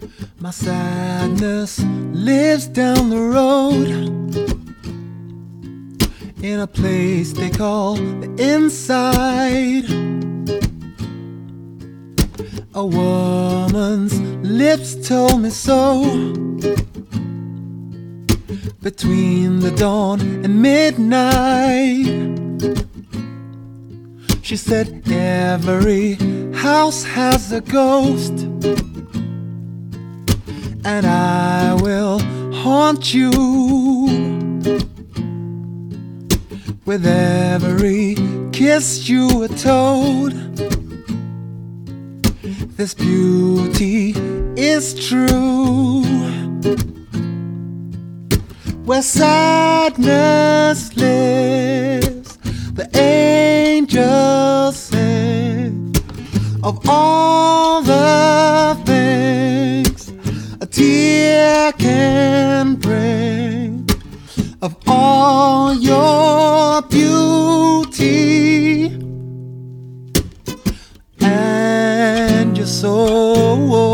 My sadness lives down the road in a place they call the inside. A woman's lips told me so. Between the dawn and midnight, she said every house has a ghost, and I will haunt you with every kiss you were told. This beauty is true. Where sadness lives, the angels sing of all the things a tear can bring, of all your beauty and your soul.